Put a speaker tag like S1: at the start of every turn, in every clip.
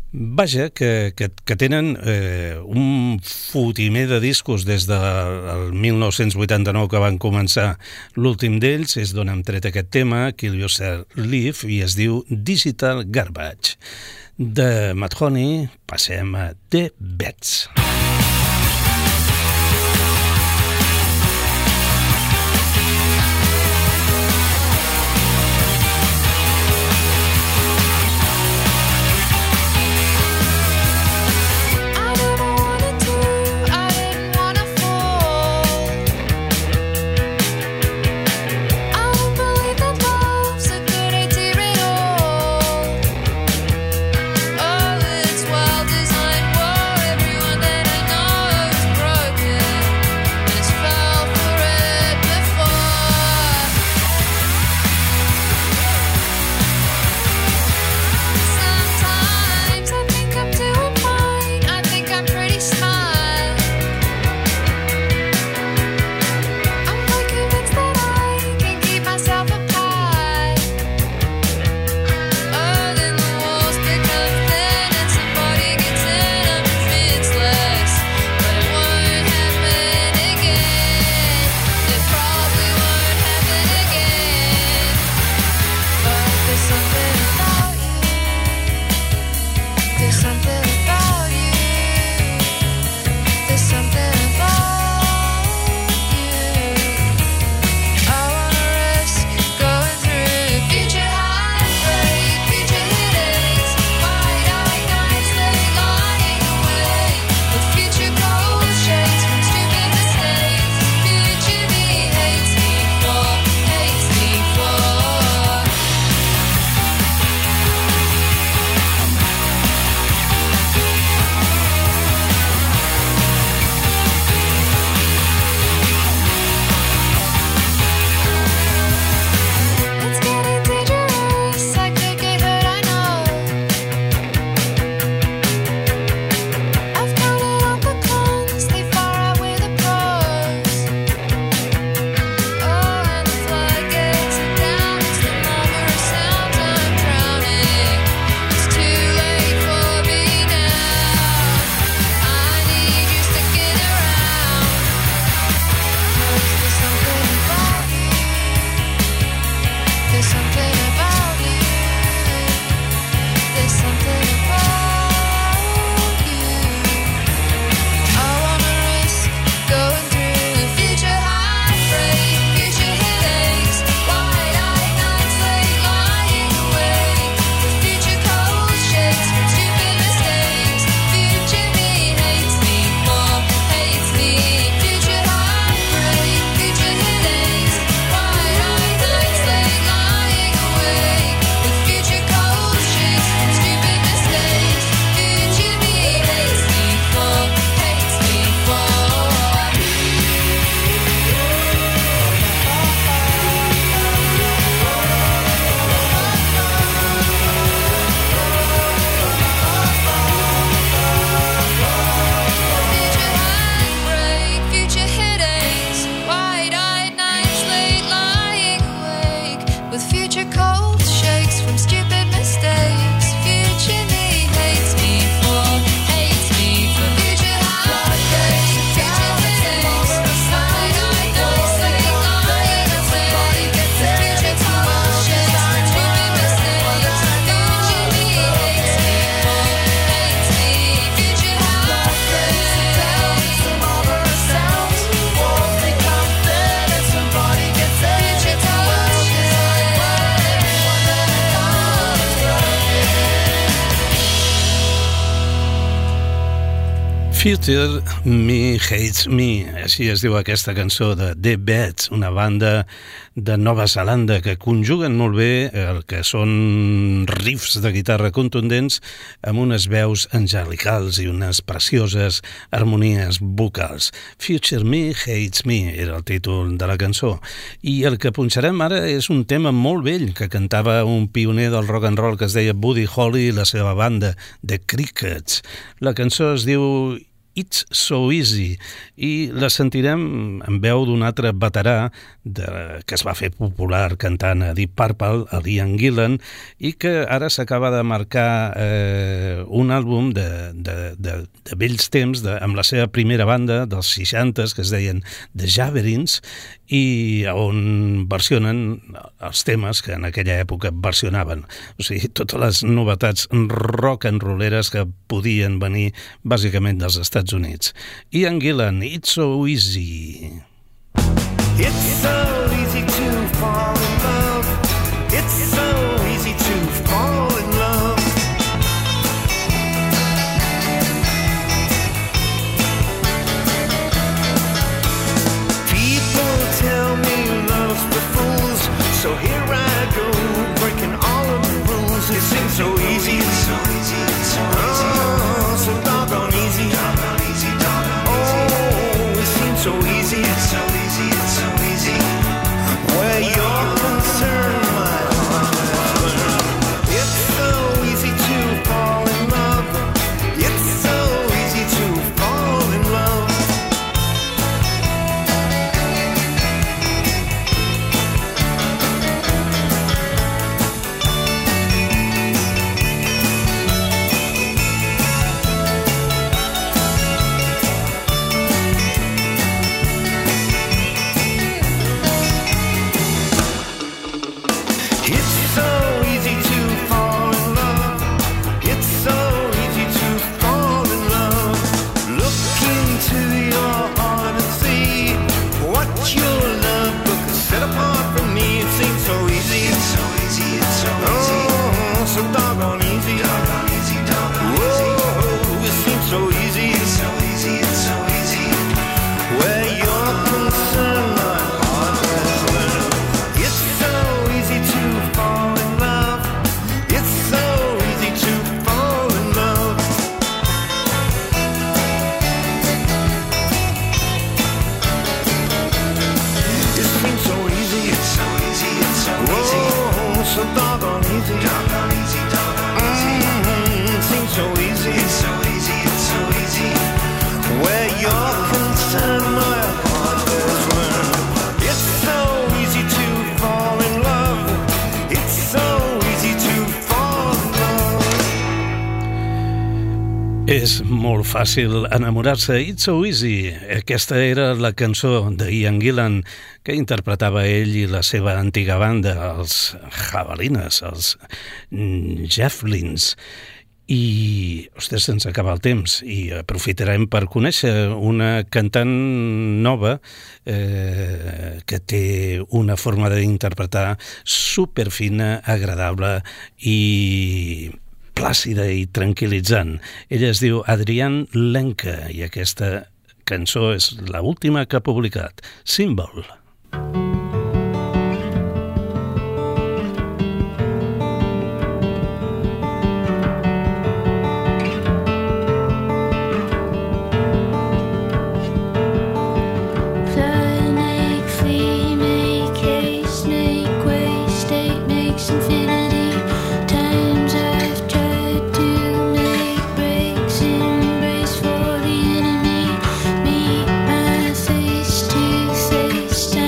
S1: Vaja, que tenen un fotimer de discos des del 1989 que van començar. L'últim d'ells és d'on hem tret aquest tema, Kill Yourself Live, i es diu Digital Garbage. De Mudhoney passem a The Beds. Future Me Hates Me, així es diu aquesta cançó de The Beds, una banda de Nova Zelanda que conjuguen molt bé el que són riffs de guitarra contundents amb unes veus angelicals i unes precioses harmonies vocals. Future Me Hates Me era el títol de la cançó, i el que punxarem ara és un tema molt vell que cantava un pioner del rock and roll que es deia Buddy Holly i la seva banda, The Crickets. La cançó es diu It's So Easy, i la sentirem en veu d'un altre veterà que es va fer popular cantant a Deep Purple, a Ian Gillan, i que ara s'acaba de marcar un àlbum de vells temps, amb la seva primera banda dels 60s, que es deien The Javerins, i on versionen els temes que en aquella època versionaven. O sigui, totes les novetats rock and rolleres que podien venir bàsicament dels Estats Units. Ian Gillan, It's So Easy.
S2: It's so easy to fall in love. It's so easy to fall in love. People tell me love's for fools, so here I go, breaking all of the rules. It seems so easy, it's so easy, it's so easy. Oh, so doggone easy, doggone easy, doggone easy. Oh, it seems so easy, it's so easy, it's so easy. Where you're concerned, my heart has learned. It's so easy to fall in love. It's so easy to fall in love. It's so easy to fall in love. It's so easy to fall in love. Look into your heart and see what your love book has set apart from me. It seems so easy. It's so easy. It's so easy. Oh, so doggone easy. Doggone easy. Doggone easy. Whoa, it seems so easy. It's so easy. It's so easy. Where you're concerned, my heart has learned. It's so easy to fall in love. It's so easy to fall in love. It seems so easy. It's so easy. It's so easy. Whoa, so doggone easy. Doggone easy. Doggone easy. It seems so easy. It's so easy. It's so easy. Where you're concerned, my heart has learned. It's so easy to fall in love. It's so easy to fall in love.
S1: És molt fàcil enamorar-se. It's So Easy. Aquesta era la cançó d'Ian Gillan que interpretava ell i la seva antiga banda, els Javelines, els Javelins. I, ostres, se'ns acaba el temps i aprofitarem per conèixer una cantant nova que té una forma d'interpretar superfina, agradable i plàcida i tranquil·litzant. Ella es diu Adrienne Lenke i aquesta cançó és l'última que ha publicat, Symbol.
S3: Infinity times I've tried to make breaks in brace for the enemy. Meet my face to face.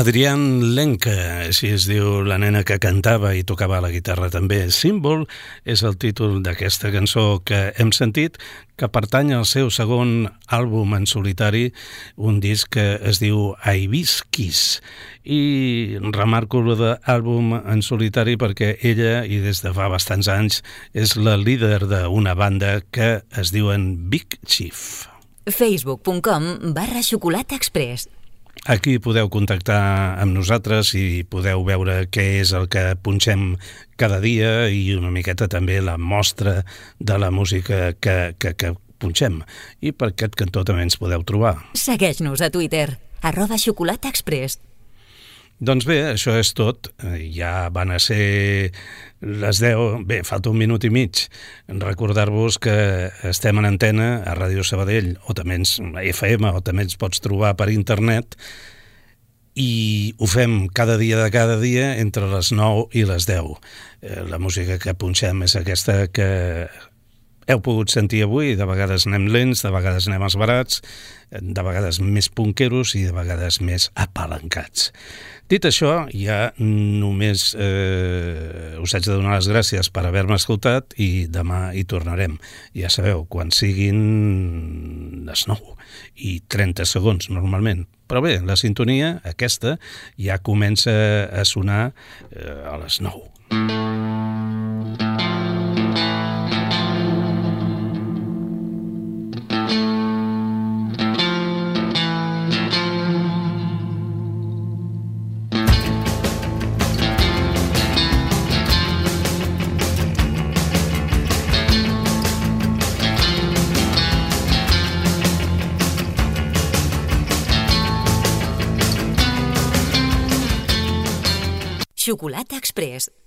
S1: Adrienne Lenca, així es diu la nena que cantava i tocava la guitarra també. Símbol és el títol d'aquesta cançó que hem sentit, que pertany al seu segon àlbum en solitari, un disc que es diu Hibiscus. I remarco l'àlbum en solitari perquè ella, i des de fa bastants anys, és la líder d'una banda que es diuen Big Chief.
S4: Facebook.com/Xocolata Express.
S1: Aquí podeu contactar amb nosaltres i podeu veure què és el que punxem cada dia i una miqueta també la mostra de la música que punxem. I per aquest cantó també ens podeu trobar.
S4: Segueix-nos a Twitter, @Xocolata Express.
S1: Doncs bé, això és tot. Ja van a ser les 10, bé, falta un minut i mig. Recordar-vos que estem en antena a Ràdio Sabadell, o també a FM, o també ens pots trobar per internet, i ho fem cada dia entre les 9 i les 10. La música que punxem és aquesta que heu pogut sentir avui. De vegades anem lents, de vegades anem esbarats, de vegades més punqueros i de vegades més apalancats. Dit això, ja només us haig de donar les gràcies per haver-me escoltat i demà hi tornarem. Ja sabeu, quan siguin les 9 i 30 segons normalment. Però bé, la sintonia, aquesta, ja comença a sonar a les 9.
S4: Xocolata Express.